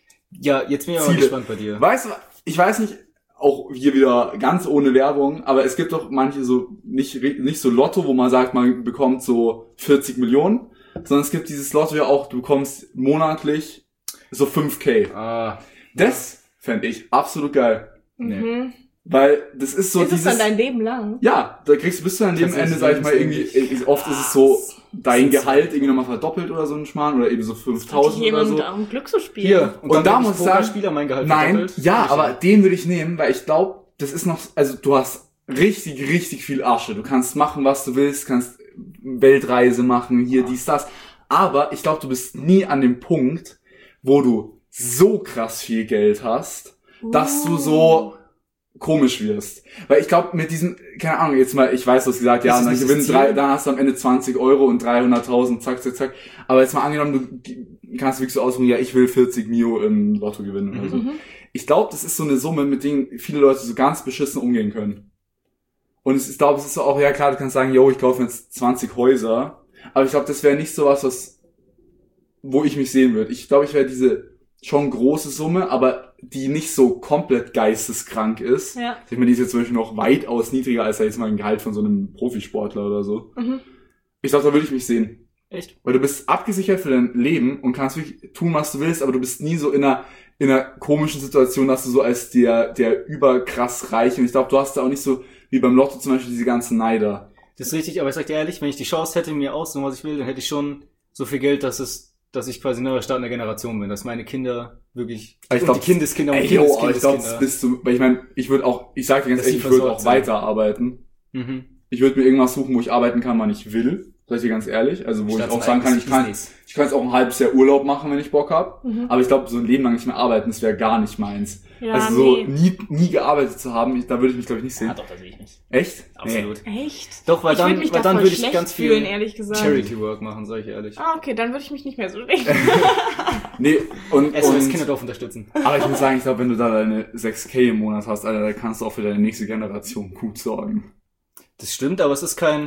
Ja, jetzt bin ich aber Ziele. gespannt bei dir. Weißt du, ich weiß nicht, auch hier wieder ganz ohne Werbung, aber es gibt doch manche so, nicht, nicht so Lotto, wo man sagt, man bekommt so vierzig Millionen, sondern es gibt dieses Lotto ja auch, du bekommst monatlich so fünf K. Ah, Das fände ich absolut geil. Mhm. Weil das ist so ist das dieses... dann dein Leben lang? Ja, da kriegst du bis zu deinem Das ist Lebensende, sag ich mal, irgendwie, lebenslänglich. oft ist es so, dein Das ist- Gehalt irgendwie nochmal verdoppelt oder so ein Schmarrn, oder eben so Hat fünftausend oder jemand so. darum Glück zu spielen? hier. Und, Und dann da werd muss ich sagen, Pokerspieler mein Gehalt Nein, verdoppelt. ja, Hab ich aber schon. den würde ich nehmen, weil ich glaube, das ist noch, also du hast richtig, richtig viel Asche. Du kannst machen, was du willst, kannst Weltreise machen, hier, dies, das. Aber ich glaube, du bist nie an dem Punkt, wo du so krass viel Geld hast, dass du so komisch wirst. Weil ich glaube, mit diesem, keine Ahnung, jetzt mal, ich weiß, du hast gesagt, ja, Ist es und dann nicht das gewinnen Ziel? drei, dann hast du am Ende zwanzig Euro und dreihunderttausend, zack, zack, zack. Aber jetzt mal angenommen, du kannst wirklich so ausruhen, ja, ich will vierzig Mio im Lotto gewinnen oder so. Mhm. Ich glaube, das ist so eine Summe, mit denen viele Leute so ganz beschissen umgehen können. Und es ist, ich glaube, es ist so auch, ja klar, du kannst sagen, yo, ich kaufe jetzt zwanzig Häuser. Aber ich glaube, das wäre nicht so was, was, wo ich mich sehen würde. Ich glaube, ich wäre diese schon große Summe, aber die nicht so komplett geisteskrank ist. Ja. Ich meine, die ist jetzt zum Beispiel noch weitaus niedriger als jetzt mal ein Gehalt von so einem Profisportler oder so. Mhm. Ich glaube, da würde ich mich sehen. Echt? Weil du bist abgesichert für dein Leben und kannst wirklich tun, was du willst, aber du bist nie so in einer, in einer komischen Situation, dass du so als der, der überkrass reich, und ich glaube, du hast da auch nicht so, wie beim Lotto zum Beispiel, diese ganzen Neider. Das ist richtig, aber ich sag dir ehrlich, wenn ich die Chance hätte, mir auszusuchen, was ich will, dann hätte ich schon so viel Geld, dass es, dass ich quasi neuer Start in der Generation bin, dass meine Kinder wirklich, Aber ich und glaub, die Kindeskinder und Ey, yo, Kindes, aber ich glaube, das Kindeskinder. bist du, weil ich meine, ich würde auch, ich sag dir ganz Dass ehrlich, die ich würde versorgt auch sind. weiterarbeiten. Mhm. Ich würde mir irgendwas suchen, wo ich arbeiten kann, wann ich will. Sag ich dir ganz ehrlich. Also wo Statt ich auch ein sagen kann, eigenes ich kann, Business. ich kann jetzt auch ein halbes Jahr Urlaub machen, wenn ich Bock hab. Mhm. Aber ich glaube, so ein Leben lang nicht mehr arbeiten, das wäre gar nicht meins. Ja, also so nee. nie, nie gearbeitet zu haben, ich, da würde ich mich glaube ich nicht sehen. Ah, doch, das will ich nicht. Echt? Absolut. Echt? Doch, weil ich dann, würde mich weil da dann voll würde ich schlecht ganz viel fühlen, ehrlich gesagt. Charity Work machen, sag ich ehrlich. Ah, okay, dann würde ich mich nicht mehr so schlecht. Nee, und, S O S und Kinderdorf unterstützen. aber ich muss sagen, ich glaube, wenn du da deine sechs K im Monat hast, Alter, dann kannst du auch für deine nächste Generation gut sorgen. Das stimmt, aber es ist kein...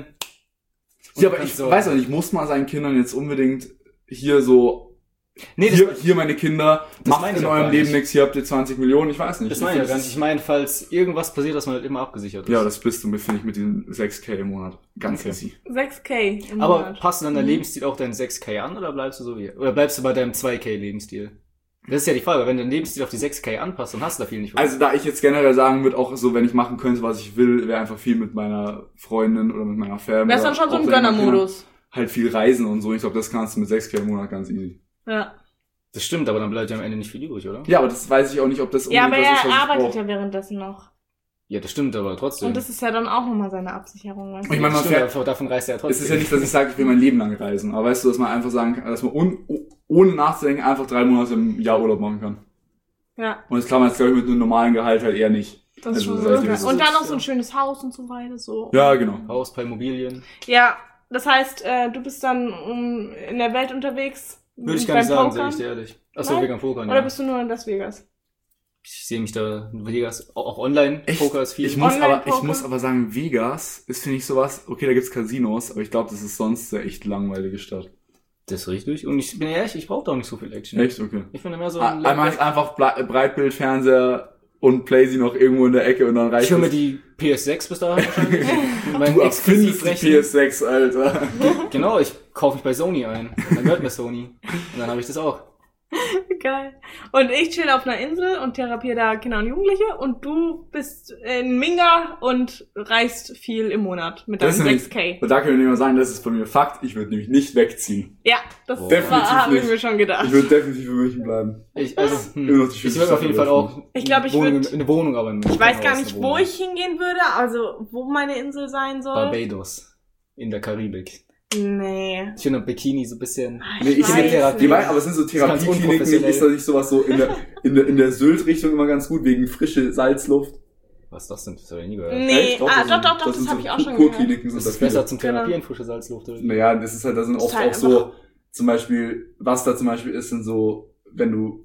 Ja, aber ich weiß auch nicht, muss man seinen Kindern jetzt unbedingt hier so, Nee, das, hier, hier meine Kinder, das macht meine in ich auch eurem gar Leben nicht. nichts, hier habt ihr zwanzig Millionen, ich weiß nicht. das meine ich ja gar nicht. Ich meine, falls irgendwas passiert, dass man halt immer abgesichert ist. Ja, das bist du, finde ich, mit den sechs K im Monat. Ganz Okay. easy. sechs K im Aber Monat. passt dann dein Mhm. Lebensstil auch deinen sechs K an oder bleibst du so wie? Oder bleibst du bei deinem zwei K Lebensstil? Das ist ja die Frage, wenn du dein Lebensstil auf die sechs K anpasst, dann hast du da viel nicht von. Also da ich jetzt generell sagen würde, auch so, wenn ich machen könnte, was ich will, wäre einfach viel mit meiner Freundin oder mit meiner Family. Wär's dann schon so auch ein wenn meine Gönnermodus. Kinder Halt viel reisen und so. Ich glaube, das kannst du mit sechs K im Monat ganz easy. Ja. Das stimmt, aber dann bleibt ja am Ende nicht viel übrig, oder? Ja, aber das weiß ich auch nicht, ob das Ja, aber unbedingt das ist, er was ich arbeitet brauche. ja währenddessen noch. Ja, das stimmt, aber trotzdem. Und das ist ja dann auch nochmal seine Absicherung. Weißt du? Ich meine, man Stimmt, fährt, aber davon reist er ja trotzdem. es ist ja nicht, dass ich sage, ich will mein Leben lang reisen. Aber weißt du, dass man einfach sagen kann, dass man un, ohne nachzudenken einfach drei Monate im Jahr Urlaub machen kann. Ja, Und das kann man jetzt, glaube ich, mit einem normalen Gehalt halt eher nicht. das ist Also, schon das heißt, so. das ist- Und dann noch so ein schönes Haus und so weiter, so. Ja, genau. Haus, paar Immobilien. Ja, das heißt, äh, du bist dann um, in der Welt unterwegs. Würde ich beim gar nicht sagen, Pokern? sag ich dir ehrlich. Achso, Nein? wegen am Pokern, Oder ja. bist du nur in Las Vegas? Ich sehe mich da in Vegas, auch auch online. Echt? Poker ist viel. Ich muss, aber, ich Online-Poker? muss aber sagen, Vegas ist, finde ich, sowas, okay, da gibt's Casinos, aber ich glaube, das ist sonst eine echt langweilige Stadt. Das ist richtig. Und ich bin ehrlich, ich brauche da auch nicht so viel Action. Echt? Okay. Ich bin da mehr so Ah, ein Einmal ist einfach Ble- Breitbildfernseher und play sie noch irgendwo in der Ecke und dann reicht Ich höre mir es. die P S sechs bis dahin wahrscheinlich. Mit meinen Du erfindest die Exklusivrechten. P S sechs, Alter. Genau, ich kaufe mich bei Sony ein. Und dann gehört mir Sony. Und dann habe ich das auch. Geil. Und ich chill auf einer Insel und therapiere da Kinder und Jugendliche und du bist in Minga und reist viel im Monat mit deinem Das ist nämlich- sechs K. Und da können wir nicht mal sagen, das ist von mir Fakt, ich würde nämlich nicht wegziehen. Ja, das Oh. Definitiv war, haben wir nicht. mir schon gedacht. Ich würde definitiv in München bleiben. Ich, also, Immer hm. noch die Ich schönste würde auf Stadt jeden Fall der Welt. auch Ich glaub, ich Wohnung, würd- in eine Wohnung, aber Ich weiß gar nicht, wo ich hingehen würde, also wo meine Insel sein soll. Barbados. In der Karibik. Nee. Schöner Bikini, so ein bisschen. Ah, Nee, ich weiß finde, Therapie. die weiß, aber es sind so ganz Therapiekliniken, nicht, unprofessionell. ist da nicht sowas so in der, in der, in der Sylt-Richtung immer ganz gut, wegen frische Salzluft. Was ist das denn? Das habe ich nie gehört. Nee, Echt? ah, das doch, sind- doch, doch, das, sind habe so ich auch schon gehört. Kurkliniken sind Das das ist besser viele. zum Therapieren, frische Salzluft. Oder? Naja, das ist halt, da sind Ist oft halt auch so, einfach- zum Beispiel, was da zum Beispiel ist, sind so, wenn du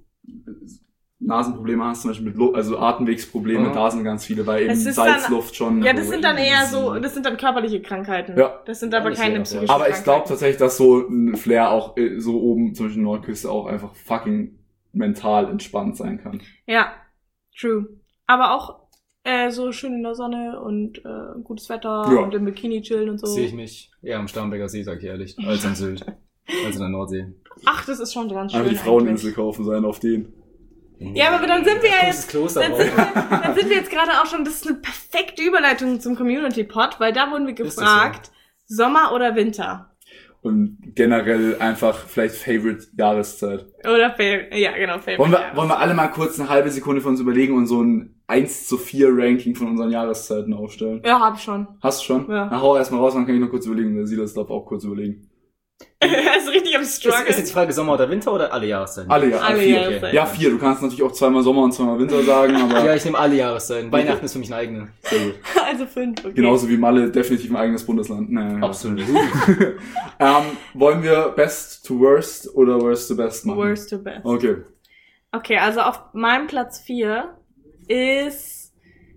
Nasenprobleme hast, zum Beispiel mit Lu- also Atemwegsprobleme, Mhm. da sind ganz viele, weil eben Es ist dann- Salzluft schon. Ja, das sind dann eher so, das sind dann körperliche Krankheiten. Ja. Das sind aber Ja, keine nicht psychischen sehr, Aber ich glaube Krankheiten. tatsächlich, dass so ein Flair auch äh, so oben, zum Beispiel Nordküste, auch einfach fucking mental entspannt sein kann. Ja, true. Aber auch äh, so schön in der Sonne und äh, gutes Wetter Ja. und im Bikini chillen und so. Sehe ich mich eher am Starnberger See, sag ich ehrlich, als an Sylt. Als in der Nordsee. Ach, das ist schon ganz schön. Einfach die eigentlich. Fraueninsel kaufen sein auf den. Ja, aber dann sind wir ja Großes jetzt, Kloster dann drauf. sind, wir, dann sind wir jetzt gerade auch schon, das ist eine perfekte Überleitung zum Community-Pod, weil da wurden wir Ist das gefragt, Sommer oder Winter? Und generell einfach vielleicht Favorite Jahreszeit. Oder Favorite, ja genau, Favorite. Wollen wir, ja. wollen wir alle mal kurz eine halbe Sekunde von uns überlegen und so ein eins zu vier Ranking von unseren Jahreszeiten aufstellen? Ja, hab ich schon. Hast du schon? Ja. Na, hau erstmal raus, dann kann ich noch kurz überlegen. Der Silas darf auch kurz überlegen. Er ist richtig am Ist, Struggle. ist jetzt die Frage Sommer oder Winter oder alle Jahreszeiten? Alle, ja, Alle vier. Jahreszeiten. Ja, vier. Du kannst natürlich auch zweimal Sommer und zweimal Winter sagen, aber Ja, ich nehme alle Jahreszeiten. Weihnachten ist für mich eine eigene. sehr gut. Also fünf, okay. Genauso wie Malle definitiv ein eigenes Bundesland. Nee, Absolut. ähm, wollen wir Best to Worst oder Worst to Best machen? Worst to best. Okay. Okay, also auf meinem Platz vier ist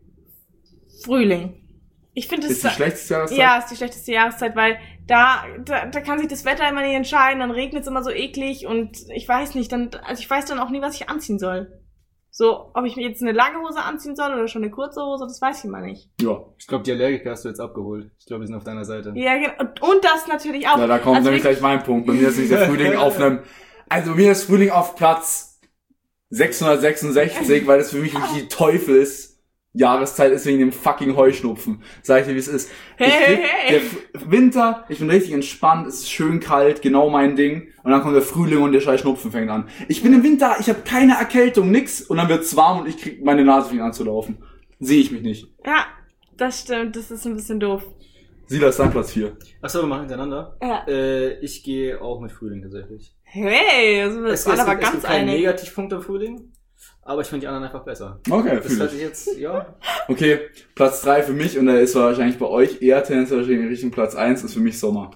Frühling. Ich finde es Ist die schlechteste Jahreszeit? ja, ist die schlechteste Jahreszeit, weil da, da, da kann sich das Wetter immer nicht entscheiden, dann regnet es immer so eklig und ich weiß nicht, dann, also ich weiß dann auch nie, was ich anziehen soll. So, ob ich mir jetzt eine lange Hose anziehen soll oder schon eine kurze Hose, das weiß ich immer nicht. Ja. Ich glaube, die Allergiker hast du jetzt abgeholt. Ich glaube, die sind auf deiner Seite. Ja, genau. Und, und das natürlich auch. Ja, da kommt Also nämlich wirklich- gleich mein Punkt. Bei mir ist nicht der Frühling auf einem, also bei mir ist Frühling auf Platz sechshundertsechsundsechzig, weil das für mich wirklich die Teufels-Jahreszeit ist wegen dem fucking Heuschnupfen. Sag ich dir, wie es ist. Hey, Ich hey, krieg- hey. Der F- Winter, ich bin richtig entspannt, es ist schön kalt, genau mein Ding. Und dann kommt der Frühling und der scheiß Schnupfen fängt an. Ich bin im Winter, ich habe keine Erkältung, nix. Und dann wird's warm und ich krieg meine Nase fängt an zu laufen. Sehe ich mich nicht. Ja, das stimmt, das ist ein bisschen doof. Silas, dein Platz vier. Achso, wir machen hintereinander. Ja. Äh, ich gehe auch mit Frühling tatsächlich. Hey, das Es, ist aber es, gibt, es ganz gibt keinen einig. Negativpunkt am Frühling, aber ich finde die anderen einfach besser. Okay, Das fühl hört ich. sich jetzt, ja. Okay, Platz drei für mich, und da ist wahrscheinlich bei euch eher tendenziell wahrscheinlich in Richtung Platz eins, ist für mich Sommer.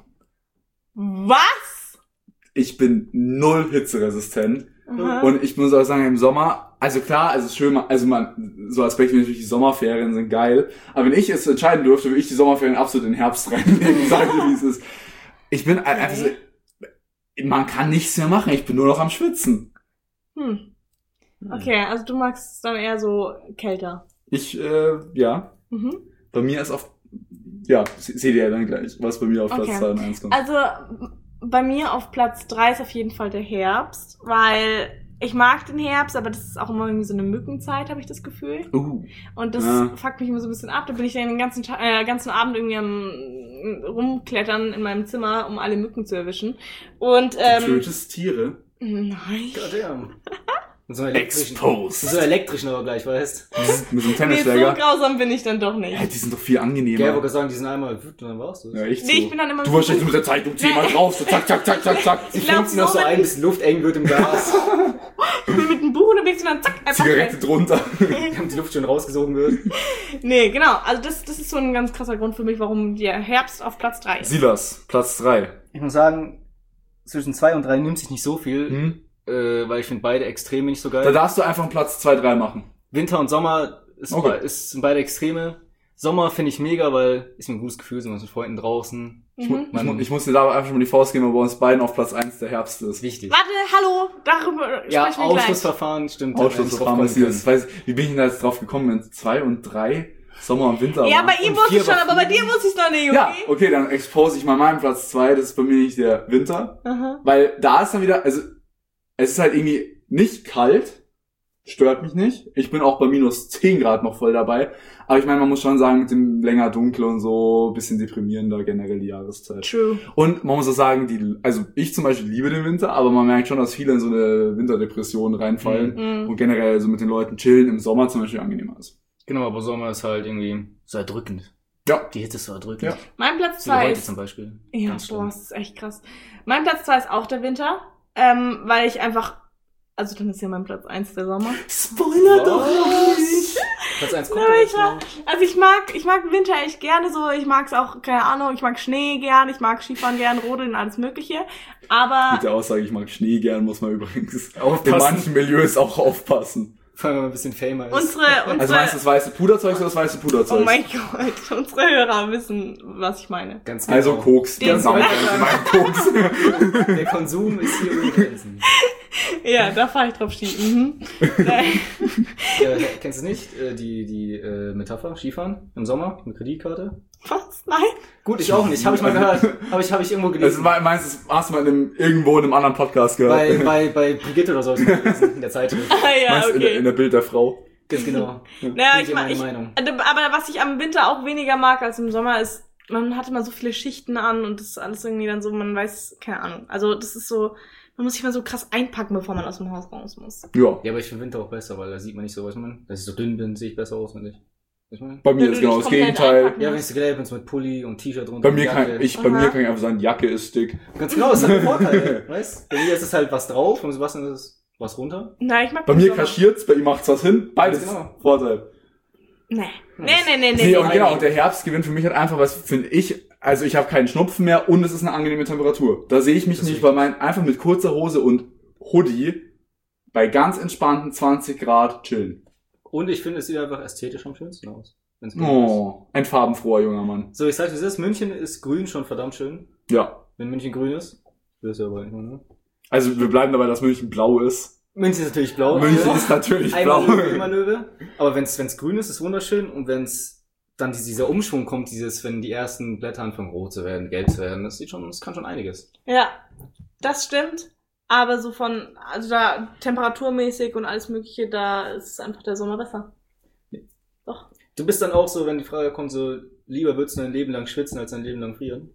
Was? Ich bin null hitzeresistent. Aha. Und ich muss auch sagen, im Sommer, also klar, also es ist schön, also man, so Aspekte wie natürlich die Sommerferien sind geil, aber wenn ich es entscheiden dürfte, würde ich die Sommerferien absolut in den Herbst reinlegen, sage ich, wie es ist. Ich bin Okay. einfach so, man kann nichts mehr machen, ich bin nur noch am Schwitzen. Hm. Okay, also du magst es dann eher so kälter. Ich, äh, ja, Mhm. bei mir ist auf, ja, se- seht ihr ja dann gleich, was bei mir auf Platz Okay. zwei und eins kommt. Also bei mir auf Platz drei ist auf jeden Fall der Herbst, weil ich mag den Herbst, aber das ist auch immer irgendwie so eine Mückenzeit, habe ich das Gefühl. Uh, Und das Ja. fuckt mich immer so ein bisschen ab. Da bin ich dann den ganzen, Ta- äh, ganzen Abend irgendwie am rumklettern in meinem Zimmer, um alle Mücken zu erwischen. Und du ähm, tötest Tiere. nein. Goddamn. Mit so einem elektrischen. Exposed. Mit so einem elektrischen aber gleich, weißt. Mit so einem Nee, so Tennisschläger. grausam bin ich dann doch nicht. Ja, die sind doch viel Ja, ich angenehmer. wollte sagen, die sind einmal wütend und dann war's das. Ja, echt Nee, ich so. bin dann immer Du so wahrscheinlich mit der Zeitung zehnmal Nein. drauf, so zack, zack, zack, zack, zack. Sie Ich glaub, funkt sie noch so so ein, mit- bis die Luft eng wird im Glas, Ich bin mit dem Buch unterwegs und dann zack, einfach Zigarette drunter. damit die Luft schon rausgesogen wird. Nee, genau. Also das, das ist so ein ganz krasser Grund für mich, warum der Herbst auf Platz drei ist. Silas, Platz drei. Ich muss sagen, zwischen zwei und drei nimmt sich nicht so viel, Hm? äh, weil ich finde beide Extreme nicht so geil. Da darfst du einfach einen Platz zwei, drei machen. Winter und Sommer ist, Okay. be- ist, sind beide Extreme. Sommer finde ich mega, weil ist mir ein gutes Gefühl, sind wir mit Freunden draußen. Ich, mu- Mhm. ich, mu- ich muss dir da einfach schon mal die Faust geben, weil bei uns beiden auf Platz eins der Herbst ist. Wichtig. Warte, hallo, darüber Ja, sprechen wir gleich. Ausschlussverfahren, stimmt. Ausschlussverfahren ist hier. hier. Das weiß, wie bin ich denn da jetzt drauf gekommen, wenn zwei und drei Sommer und Winter Ja, waren? bei ihm Und wusste ich vier schon, war aber bei Frühling. dir wusste ich noch nicht, okay? Ja, okay, dann expose ich mal meinen Platz zwei. Das ist bei mir nicht der Winter. Aha. Weil da ist dann wieder, also es ist halt irgendwie nicht kalt, stört mich nicht. Ich bin auch bei minus zehn Grad noch voll dabei. Aber ich meine, man muss schon sagen, mit dem länger dunkel und so, bisschen deprimierender generell die Jahreszeit. True. Und man muss auch sagen, die, also ich zum Beispiel liebe den Winter, aber man merkt schon, dass viele in so eine Winterdepression reinfallen Mhm. und generell so mit den Leuten chillen im Sommer zum Beispiel angenehmer ist. Genau, aber Sommer ist halt irgendwie so erdrückend. Ja. Die Hitze ist so erdrückend. Ja. Mein Platz Wie zwei heute ist... zum Beispiel. Ja, Ganz schlimm. boah, das ist echt krass. Mein Platz zwei ist auch der Winter, ähm, weil ich einfach... Also dann ist ja mein Platz eins der Sommer. Spoiler doch nicht! Platz eins kommt Aber aber ich mag, also ich mag, ich mag Winter echt gerne so, ich mag's auch, keine Ahnung, ich mag Schnee gern, ich mag Skifahren gern, Rodeln, alles mögliche. Aber Mit der Aussage, ich mag Schnee gern, muss man übrigens Aufpassen. in manchen Milieus auch aufpassen. Vor allem, wenn man ein bisschen famer ist. unsere, unsere, Also meinst du das weiße Puderzeug oder das weiße Puderzeug? oh mein Gott, unsere Hörer wissen, was ich meine. Ganz genau. Also Koks, Den der Sammelt Sommer. mein Koks. Der Konsum ist hier ohne Grenzen. Ja, da fahr ich drauf Ski. Mhm. Äh, äh, kennst du nicht äh, die, die äh, Metapher, Skifahren im Sommer mit Kreditkarte? Was? Nein? Gut, ich auch nicht. Habe ich mal gehört. Habe ich, hab ich irgendwo Also gelesen. me- meinst du, das hast du mal in einem, irgendwo in einem anderen Podcast gehört? bei, bei, bei Brigitte oder so hab ich mal gelesen, in der Zeitung. Ah ja, meinst du in, der- in okay. der Bild der Frau? Ganz genau. Naja, Bin ich ich mag, meine ich, Meinung. aber was ich am Winter auch weniger mag als im Sommer ist, man hat immer so viele Schichten an und das ist alles irgendwie dann so, man weiß, keine Ahnung. Also das ist so, man muss sich mal so krass einpacken, bevor man aus dem Haus raus muss. Ja. Ja, aber ich finde Winter auch besser, weil da sieht man nicht so, was man. Dass ich so dünn bin, sehe ich besser aus, finde ich. Weißt du, was ich meine? Bei mir Wenn ist du genau dich das komplett Gegenteil. einpacken Ja, wenn ich so gelb bin, so mit Pulli und T-Shirt drunter. Bei und mir Jacke. kann ich, bei Aha. mir kann ich einfach sagen, Jacke ist dick. Ganz genau, das hat einen Vorteil, weißt? Bei mir ist es halt was drauf, und Sebastian ist es was runter. Na, ich mag Bei den mir Sommer. kaschiert's, bei ihm macht's was hin. Beides. Genau. Vorteil. Nee. Nee, nee, nee, nee. Nee, und nee. genau, und der Herbst gewinnt für mich halt einfach, was finde ich, also ich habe keinen Schnupfen mehr und es ist eine angenehme Temperatur. Da sehe ich mich Das nicht ist bei meinen, einfach mit kurzer Hose und Hoodie bei ganz entspannten zwanzig Grad chillen. Und ich finde, es sieht einfach ästhetisch am schönsten aus. Wenn's grün ist. Oh, ein farbenfroher junger Mann. So, ich sag, wie es ist. München ist grün schon verdammt schön. Ja. Wenn München grün ist. Das ist ja aber nicht mehr, ne? Also wir bleiben dabei, dass München blau ist. München ist natürlich blau. München Ja. ist natürlich Einmal blau. Löwe, immer Löwe. Aber wenn's, wenn's grün ist, ist wunderschön. Und wenn's dann dieser Umschwung kommt, dieses, wenn die ersten Blätter anfangen rot zu werden, gelb zu werden, das sieht schon, das kann schon einiges. Ja, das stimmt. Aber so von, also da temperaturmäßig und alles mögliche, da ist einfach der Sommer besser. Doch. Du bist dann auch so, wenn die Frage kommt, so, lieber würdest du ein Leben lang schwitzen, als ein Leben lang frieren?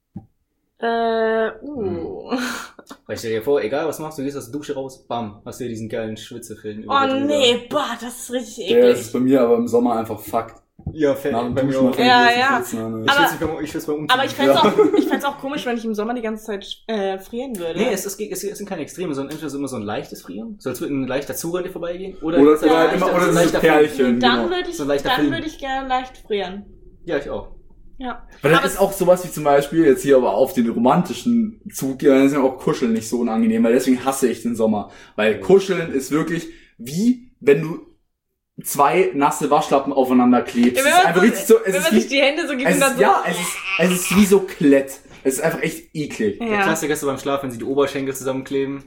Äh, uh. Weil ich stell dir vor, egal was machst, du gehst aus der Dusche raus, bam, hast du hier diesen geilen Schwitzefilm. über Oh der Drüber. nee, boah, das ist richtig Der eklig. ist bei mir aber im Sommer einfach Fakt. Ja, fair. Nach dem Bei mir Duschen auch. auf den Ja, Fuß ja. sitzen, ne? Ich Aber- schätze, ich schätze beim Umziehen. Aber ich fänd's Ja. auch, ich fänd's auch komisch, wenn ich im Sommer die ganze Zeit äh, frieren würde. Nee, es, ist, es, es sind keine Extreme, sondern entweder so immer so ein leichtes Frieren, so als würde ein leichter Zug an dir vorbeigehen, oder, Oder, so ein oder, leichter- immer, so oder ein so leichter Perlchen. dann genau. würde ich, So ein leichter dann Film. würde ich gerne leicht frieren. Ja, ich auch. Ja. Weil das Aber ist auch sowas wie zum Beispiel, jetzt hier aber auf den romantischen Zug, ja, dann ist ja auch Kuscheln nicht so unangenehm, weil deswegen hasse ich den Sommer. Weil Kuscheln ist wirklich wie, wenn du zwei nasse Waschlappen aufeinander klebst. Ja, Es wenn ist man einfach so- richtig so, es wenn ist man sich wie, die Hände so gibt es und dann ist, so. ja, es ist, es ist wie so Klett. Es ist einfach echt eklig. Der Ja. Klassiker ist so beim Schlaf, wenn sie die Oberschenkel zusammenkleben.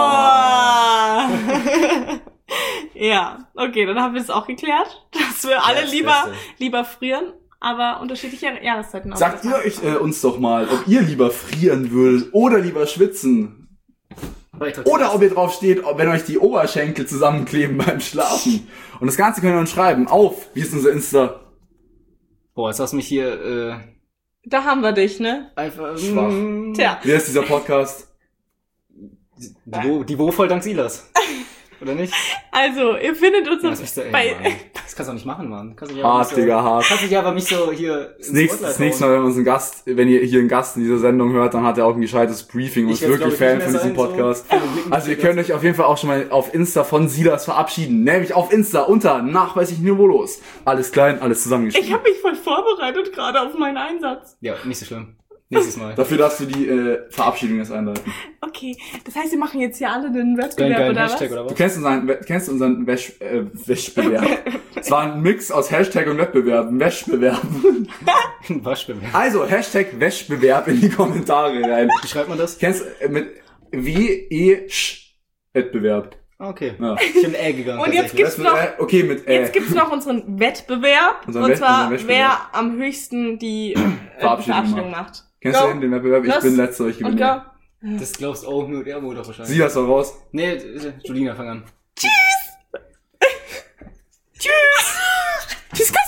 Ja. Oh. Ja, okay, dann haben wir es auch geklärt, dass wir alle das lieber, Beste. lieber frieren, aber unterschiedliche Jahreszeiten Sagt ihr euch äh, uns doch mal, ob ihr lieber frieren würdet oder lieber schwitzen. Oder ob ihr drauf steht, ob, wenn euch die Oberschenkel zusammenkleben beim Schlafen. Und das Ganze könnt ihr uns schreiben. Auf, wie ist unser Insta? Boah, jetzt hast du mich hier äh, Da haben wir dich, ne? einfach... Schwach. Mm, Tja. Wie ist dieser Podcast? Die, Wo- die Wo voll dank Silas. Oder nicht? Also, ihr findet uns Ja, auf, das, ist der, ey, bei, Mann. Das kannst du auch nicht machen, Mann. Kannst du nicht Hart, so, Digga, hart. Kannst du dich aber nicht so hier Das nächste, das nächste Mal, wenn uns ein Gast, wenn ihr hier einen Gast in dieser Sendung hört, dann hat er auch ein gescheites Briefing und ist wirklich Fan von diesem Podcast. Also ihr könnt euch auf jeden Fall auch schon mal auf Insta von Silas verabschieden. Nämlich auf Insta unter nachweislich niveaulos. Alles klein, alles zusammengeschrieben. ich habe mich voll vorbereitet gerade auf meinen Einsatz. Ja, nicht so schlimm. Nächstes Mal. Dafür darfst du die äh, Verabschiedung jetzt einleiten. Okay, das heißt, wir machen jetzt hier alle den Geilen, Wettbewerb, geilen oder Hashtag was? oder Du was? kennst unseren, We- kennst unseren Wäsch, äh, Wäschbewerb. Es war ein Mix aus Hashtag und Wettbewerb. Ein Wäschbewerb. Waschbewerb. Also, Hashtag Wäschbewerb in die Kommentare rein. Wie schreibt man das? Kennst äh, mit W-E-Sch Wettbewerb. Ah, okay. Ja. Ich bin Ä gegangen. Und jetzt tatsächlich. gibt's Das mit, noch- äh, okay, mit äh, Jetzt gibt's noch unseren Wettbewerb. Unseren und Wett- zwar, unseren wer Wettbewerb. am höchsten die äh, Verabschiedung Verabschiedung macht. Kennst Go. du den, den Wettbewerb? Ich Los. bin letzter, ich Und gewinne. go. Das glaubst auch nur der Mo doch wahrscheinlich. Sieh das doch raus. Nee, äh, Julina, fang an. Tschüss. Tschüss,